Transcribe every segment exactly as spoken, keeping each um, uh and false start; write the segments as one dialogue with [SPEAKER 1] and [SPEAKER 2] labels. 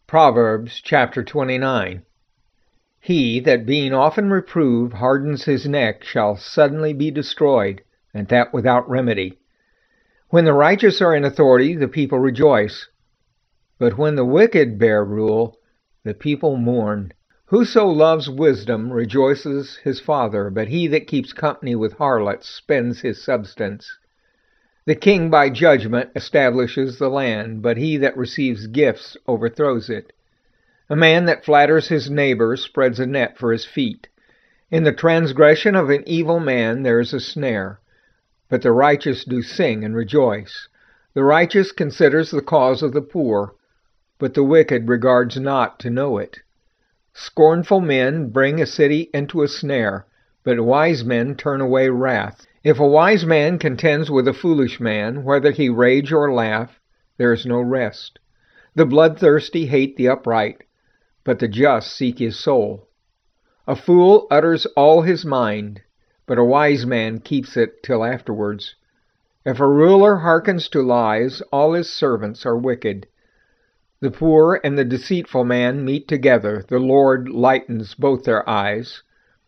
[SPEAKER 1] Proverbs chapter twenty-nine. He that being often reproved hardens his neck shall suddenly be destroyed, and that without remedy. When the righteous are in authority, the people rejoice. But when the wicked bear rule, the people mourn. Whoso loves wisdom rejoices his father, but he that keeps company with harlots spends his substance. The king by judgment establishes the land, but he that receives gifts overthrows it. A man that flatters his neighbor spreads a net for his feet. In the transgression of an evil man there is a snare, but the righteous do sing and rejoice. The righteous considers the cause of the poor, but the wicked regards not to know it. Scornful men bring a city into a snare, but wise men turn away wrath. If a wise man contends with a foolish man, whether he rage or laugh, there is no rest. The bloodthirsty hate the upright, but the just seek his soul. A fool utters all his mind, but a wise man keeps it till afterwards. If a ruler hearkens to lies, all his servants are wicked. The poor and the deceitful man meet together. The Lord lightens both their eyes.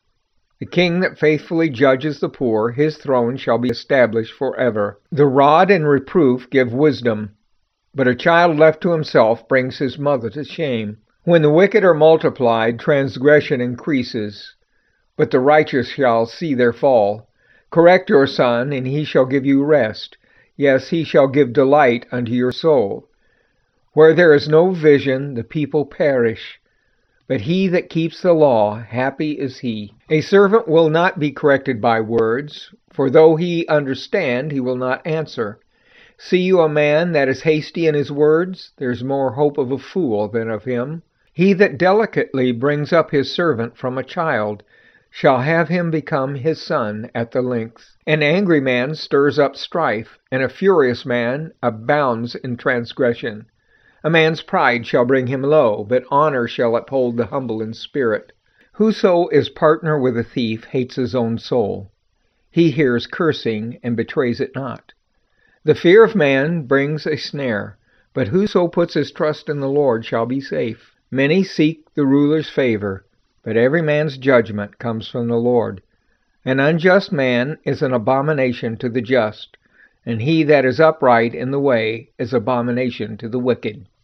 [SPEAKER 1] The king that faithfully judges the poor, his throne shall be established forever. The rod and reproof give wisdom, but a child left to himself brings his mother to shame. When the wicked are multiplied, transgression increases, but the righteous shall see their fall. Correct your son, and he shall give you rest. Yes, he shall give delight unto your soul. Where there is no vision, the people perish, but he that keeps the law, happy is he. A servant will not be corrected by words, for though he understand, he will not answer. See you a man that is hasty in his words? There is more hope of a fool than of him. He that delicately brings up his servant from a child shall have him become his son at the length. An angry man stirs up strife, and a furious man abounds in transgression. A man's pride shall bring him low, but honor shall uphold the humble in spirit. Whoso is partner with a thief hates his own soul. He hears cursing and betrays it not. The fear of man brings a snare, but whoso puts his trust in the Lord shall be safe. Many seek the ruler's favor, but every man's judgment comes from the Lord. An unjust man is an abomination to the just, and he that is upright in the way is abomination to the wicked.